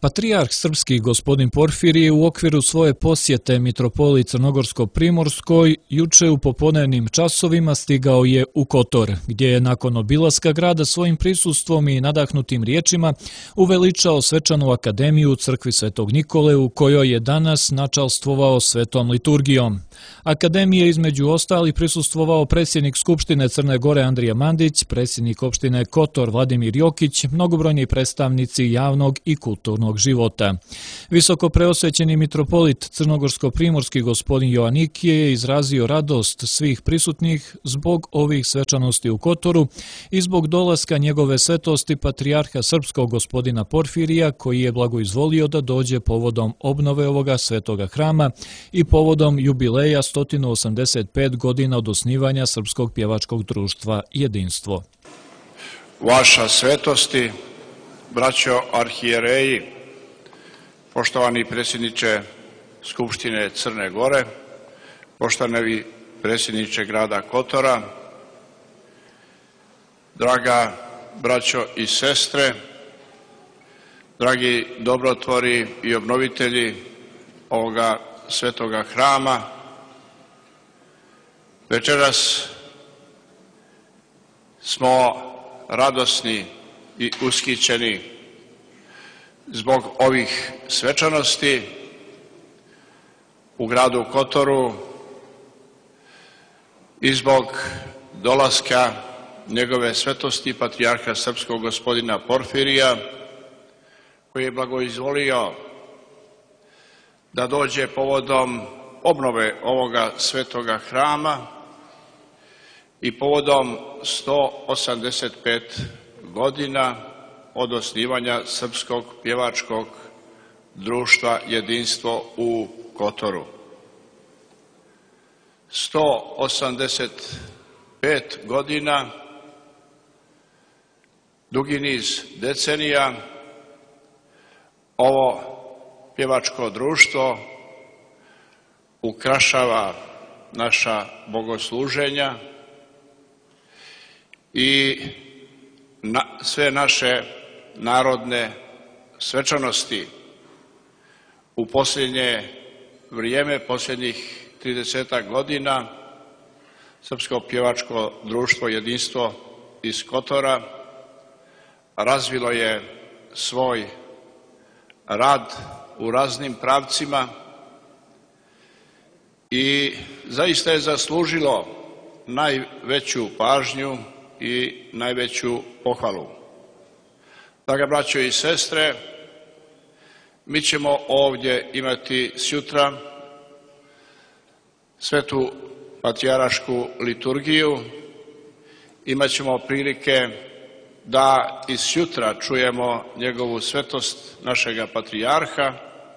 Patrijarh srpski gospodin Porfirije u okviru svoje posjete mitropoliji Crnogorsko-Primorskoj juče u popodnevnim časovima stigao je u Kotor, gdje je nakon obilaska grada svojim prisustvom i nadahnutim riječima uveličao svečanu akademiju u crkvi Svetog Nikole u kojoj je danas načalstvovao svetom liturgijom. Akademije između ostali prisustvovao predsjednik Skupštine Crne Gore Andrija Mandić, predsjednik opštine Kotor Vladimir Jokić, mnogobrojni predstavnici javnog i kulturnog života. Visoko preosvećeni mitropolit Crnogorsko-Primorski gospodin Joanikije je izrazio radost svih prisutnih zbog ovih svečanosti u Kotoru i zbog dolaska njegove svetosti patrijarha srpskog gospodina Porfirija, koji je blagoizvolio da dođe povodom obnove ovoga svetoga hrama i povodom jubileja 185 godina od osnivanja Srpskog pjevačkog društva Jedinstvo. Vaša svetosti, braćo arhijereji, poštovani predsjedniče Skupštine Crne Gore, poštovani predsjedniče grada Kotora, draga braćo i sestre, dragi dobrotvori i obnovitelji ovoga svetoga hrama, večeras smo radosni i ushićeni zbog ovih svečanosti u gradu Kotoru i zbog dolaska njegove svetosti patrijarha srpskog gospodina Porfirija, koji je blagoizvolio da dođe povodom obnove ovoga svetoga hrama i povodom 185 godina od osnivanja Srpskog pjevačkog društva Jedinstvo u Kotoru. 185 godina, dugi niz decenija, ovo pjevačko društvo ukrašava naša bogosluženja i sve naše narodne svečanosti. U posljednje vrijeme, posljednjih 30 godina, Srpsko pjevačko društvo Jedinstvo iz Kotora razvilo je svoj rad u raznim pravcima i zaista je zaslužilo najveću pažnju i najveću pohvalu. Draga braćo i sestre, mi ćemo ovdje imati sutra svetu patrijaršku liturgiju. Imat ćemo prilike da i sutra čujemo njegovu svetost našega patrijarha,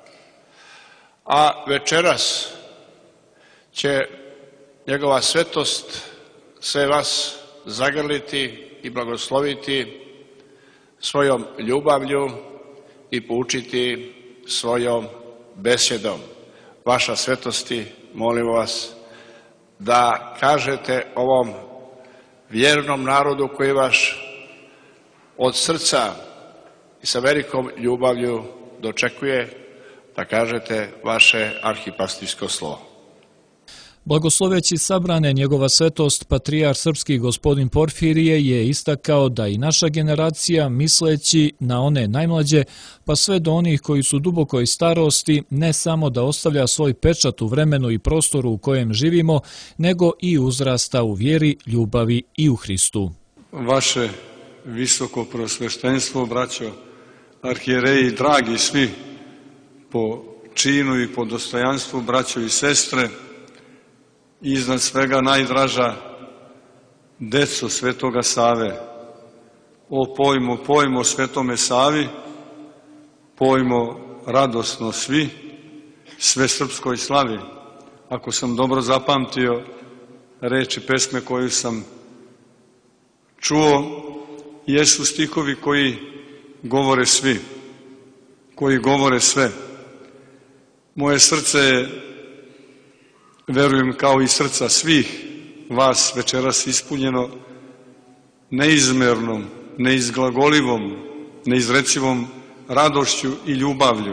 a večeras će njegova svetost sve vas zagrliti i blagosloviti svojom ljubavlju i poučiti svojom besjedom. Vaša svetosti, molimo vas da kažete ovom vjernom narodu koji vaš od srca i sa velikom ljubavlju dočekuje, da kažete vaše arhipastijsko slovo. Blagosloveći sabrane njegova svetost, patrijarh srpski gospodin Porfirije je istakao da i naša generacija, misleći na one najmlađe, pa sve do onih koji su dubokoj starosti, ne samo da ostavlja svoj pečat u vremenu i prostoru u kojem živimo, nego i uzrasta u vjeri, ljubavi i u Hristu. Vaše visoko prosveštenstvo, braćo arhijereji, dragi svi po činu i po dostojanstvu, braćo i sestre, i iznad svega najdraža deco Svetoga Save. O pojmo Svetome Savi, pojmo radosno svi, sve srpskoj slavi. Ako sam dobro zapamtio reči pesme koju sam čuo, jesu stihovi koji govore svi, koji govore sve. Moje srce je, verujem kao i srca svih vas večeras ispunjeno neizmernom, neizglagolivom, neizrecivom radošću i ljubavlju.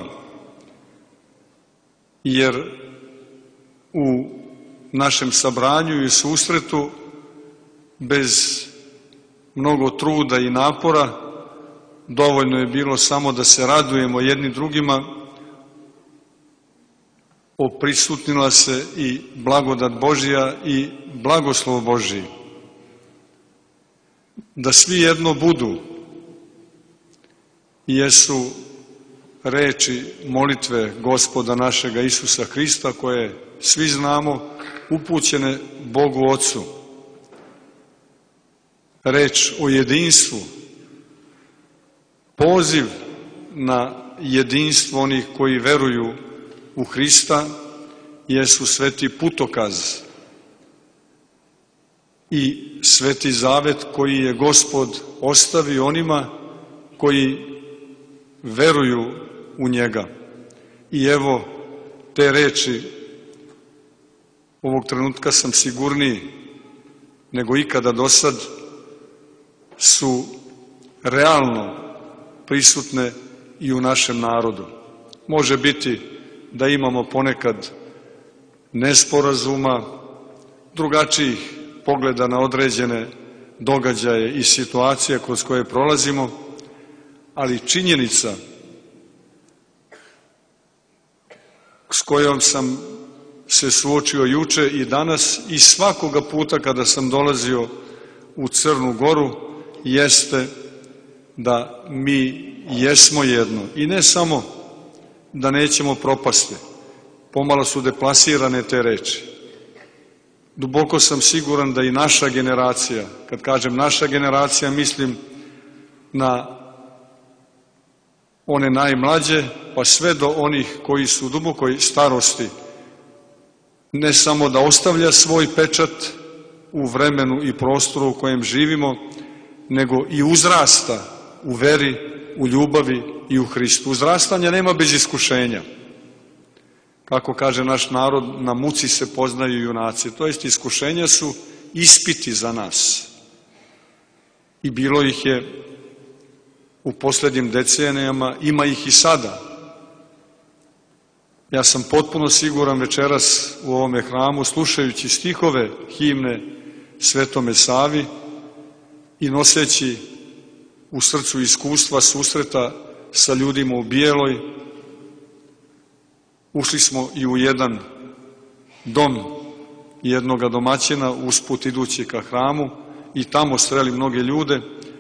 Jer u našem sabranju i susretu bez mnogo truda i napora dovoljno je bilo samo da se radujemo jedni drugima, oprisutnila se i blagodat Božja i blagoslov Božji. Da svi jedno budu jesu reči molitve Gospoda našega Isusa Hrista, koje svi znamo, upućene Bogu Ocu. Reč o jedinstvu, poziv na jedinstvo onih koji veruju u Hrista, jesu sveti putokaz i sveti zavet koji je Gospod ostavio onima koji veruju u njega. I evo, te reči ovog trenutka sam sigurniji nego ikada do sad su realno prisutne i u našem narodu. Može biti da imamo ponekad nesporazuma, drugačijih pogleda na određene događaje i situacije kroz koje prolazimo, ali činjenica s kojom sam se suočio juče i danas i svakoga puta kada sam dolazio u Crnu Goru jeste da mi jesmo jedno. I ne samo da nećemo propasti. Pomalo su deplasirane te reči. Duboko sam siguran da i naša generacija, kad kažem naša generacija, mislim na one najmlađe, pa sve do onih koji su u dubokoj starosti, ne samo da ostavlja svoj pečat u vremenu i prostoru u kojem živimo, nego i uzrasta u veri, u ljubavi i u Hristu. Uzrastanja nema bez iskušenja. Kako kaže naš narod, na muci se poznaju junaci. To jest, iskušenja su ispiti za nas. I bilo ih je u posljednjim decenijama, ima ih i sada. Ja sam potpuno siguran večeras u ovome hramu, slušajući stihove himne Svetome Savi i noseći u srcu iskustva susreta sa ljudima u bijeloj, ušli smo i u jedan dom jednoga domaćina, usput idući ka hramu, i tamo sreli mnoge ljude.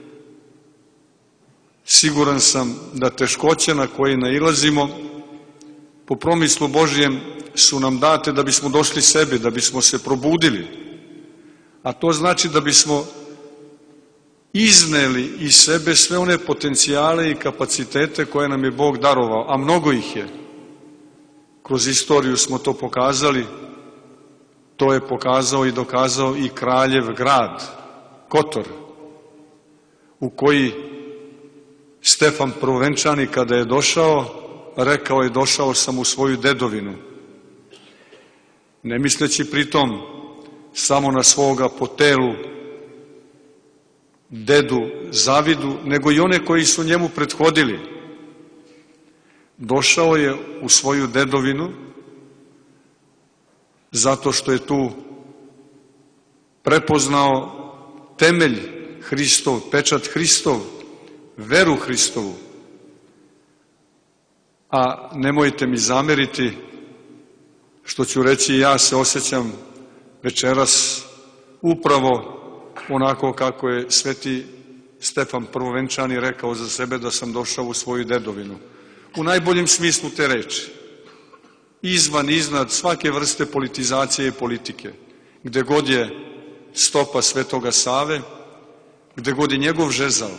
Siguran sam da teškoće na koje nailazimo po promislu Božjem su nam date da bismo došli sebi, da bismo se probudili. A to znači da bismo izneli iz sebe sve one potencijale i kapacitete koje nam je Bog darovao, a mnogo ih je. Kroz istoriju smo to pokazali, to je pokazao i dokazao i kraljev grad, Kotor, u koji Stefan Prvovenčani kada je došao, rekao je: došao sam u svoju dedovinu. Ne misleći pritom samo na svoga po telu dedu Zavidu, nego i one koji su njemu prethodili. Došao je u svoju dedovinu zato što je tu prepoznao temelj Hristov, pečat Hristov, veru Hristovu. A nemojte mi zameriti što ću reći, ja se osjećam večeras upravo onako kako je sveti Stefan Prvovenčani rekao za sebe, da sam došao u svoju dedovinu. U najboljem smislu te reči. Izvan, iznad svake vrste politizacije i politike. Gde god je stopa Svetoga Save, gde god je njegov žezao,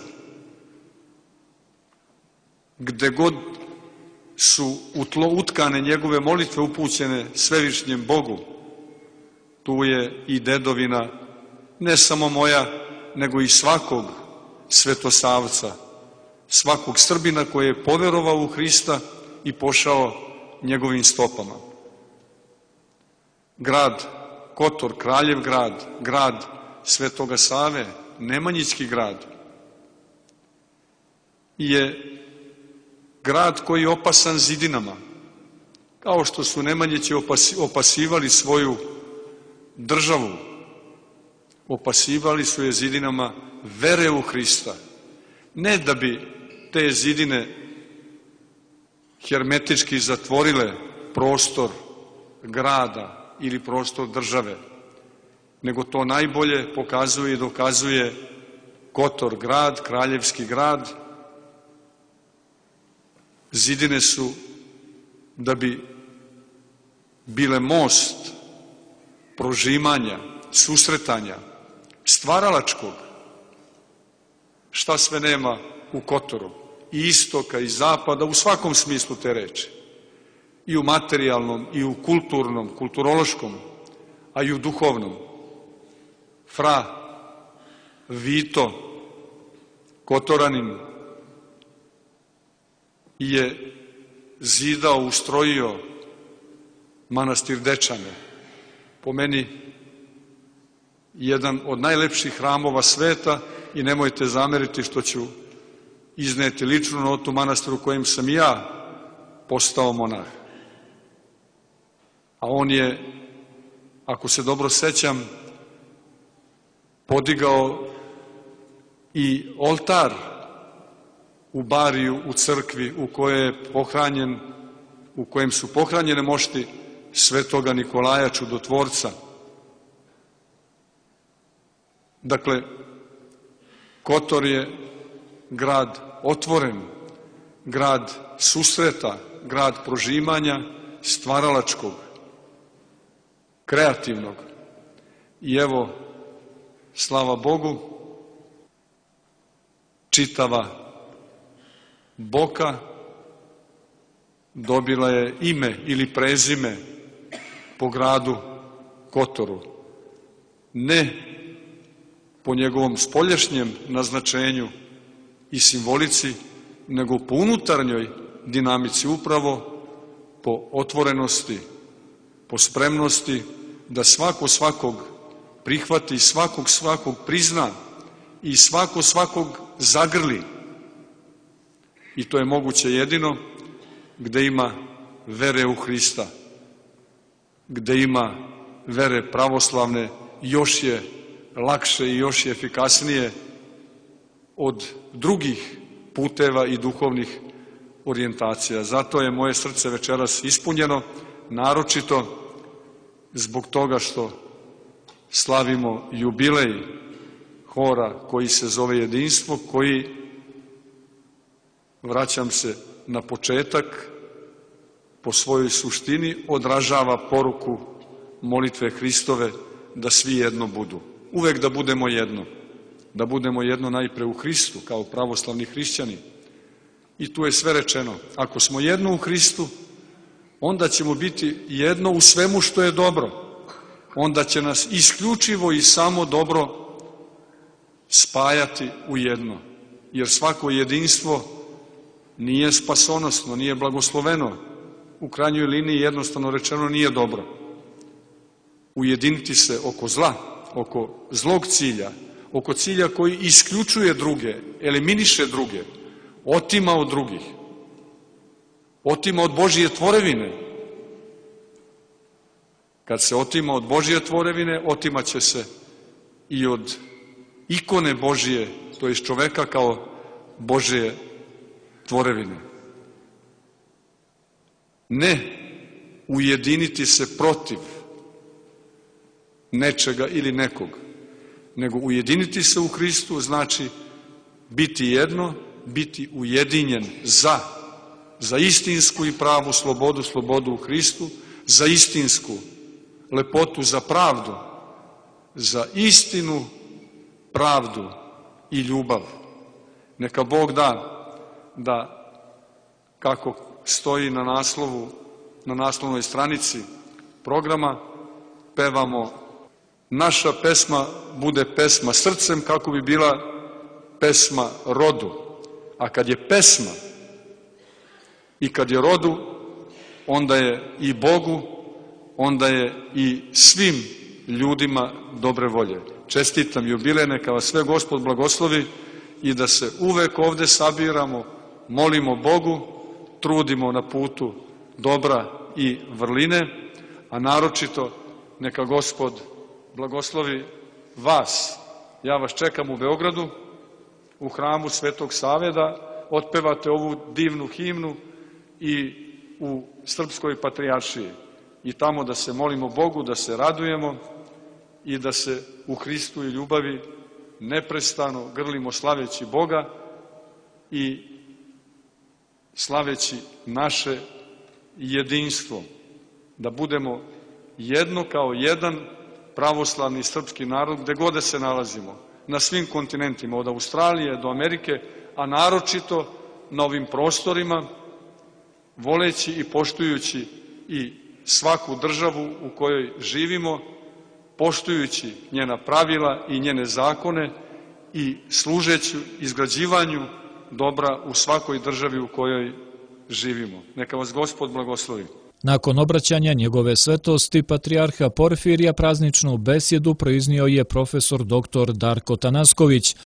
gde god su u tlo utkane njegove molitve upućene svevišnjem Bogu, tu je i dedovina ne samo moja, nego i svakog svetosavca, svakog Srbina koji je poverovao u Hrista i pošao njegovim stopama. Grad Kotor, kraljev grad, grad Svetoga Save, Nemanjićki grad, je grad koji je opasan zidinama, kao što su Nemanjići opasivali svoju državu, opasivali su je zidinama vere u Hrista, ne da bi te zidine hermetički zatvorile prostor grada ili prostor države, nego to najbolje pokazuje i dokazuje Kotor grad, kraljevski grad. Zidine su da bi bile most prožimanja, susretanja, stvaralačkog. Šta sve nema u Kotoru? I istoka i zapada, u svakom smislu te reči. I u materijalnom, i u kulturnom, kulturološkom, a i u duhovnom. Fra Vito, Kotoranin, je zidao, ustrojio manastir Dečane. Po meni jedan od najlepših hramova sveta i nemojte zameriti što ću izneti ličnu notu manastiru u kojem sam i ja postao monah. A on je, ako se dobro sećam, podigao i oltar u Bariju, u crkvi u kojoj je pohranjen, u kojem su pohranjene mošti Svetoga Nikolaja Čudotvorca. Dakle, Kotor je grad otvoren, grad susreta, grad prožimanja, stvaralačkog, kreativnog. I evo, slava Bogu, čitava Boka dobila je ime ili prezime po gradu Kotoru. Ne po njegovom spoljašnjem naznačenju i simbolici, nego po unutarnjoj dinamici, upravo po otvorenosti, po spremnosti da svako svakog prihvati, svakog prizna i svakog zagrli. I to je moguće jedino gde ima vere u Hrista, gde ima vere pravoslavne, još je lakše i još je efikasnije od drugih puteva i duhovnih orijentacija. Zato je moje srce večeras ispunjeno, naročito zbog toga što slavimo jubilej hora koji se zove Jedinstvo, koji, vraćam se na početak, po svojoj suštini odražava poruku molitve Hristove da svi jedno budu. Uvek da budemo jedno. Da budemo jedno najpre u Hristu, kao pravoslavni hrišćani. I tu je sve rečeno. Ako smo jedno u Hristu, onda ćemo biti jedno u svemu što je dobro. Onda će nas isključivo i samo dobro spajati u jedno. Jer svako jedinstvo nije spasonosno, nije blagosloveno. U krajnjoj liniji, jednostavno rečeno, nije dobro. Ujediniti se oko zla, oko zlog cilja, oko cilja koji isključuje druge, eliminiše druge, otima od drugih, otima od Božije tvorevine. Kad se otima od Božije tvorevine, otimaće se i od ikone Božije, to je čoveka kao Božije tvorevine. Ne ujediniti se protiv nečega ili nekog, nego ujediniti se u Hristu znači biti jedno, biti ujedinjen za istinsku i pravu slobodu, slobodu u Hristu, za istinsku lepotu, za pravdu, za istinu, pravdu i ljubav. Neka Bog da kako stoji na naslovnoj stranici programa, pevamo naša pesma bude pesma srcem, kako bi bila pesma rodu. A kad je pesma i kad je rodu, onda je i Bogu, onda je i svim ljudima dobre volje. Čestitam jubilej, neka vas sve Gospod blagoslovi i da se uvek ovde sabiramo, molimo Bogu trudimo na putu dobra i vrline, a naročito neka Gospod blagoslovi vas. Ja vas čekam u Beogradu, u hramu Svetog Save, da otpevate ovu divnu himnu i u Srpskoj patrijaršiji. I tamo da se molimo Bogu, da se radujemo i da se u Hristu i ljubavi neprestano grlimo slaveći Boga i slaveći naše jedinstvo. Da budemo jedno kao jedan pravoslavni srpski narod gde god da se nalazimo, na svim kontinentima, od Australije do Amerike, a naročito na ovim prostorima, voleći i poštujući i svaku državu u kojoj živimo, poštujući njena pravila i njene zakone i služeći izgrađivanju dobra u svakoj državi u kojoj živimo. Neka vas Gospod blagoslovi. Nakon obraćanja njegove svetosti, patrijarha Porfirija prazničnu besjedu proiznio je profesor dr. Darko Tanasković.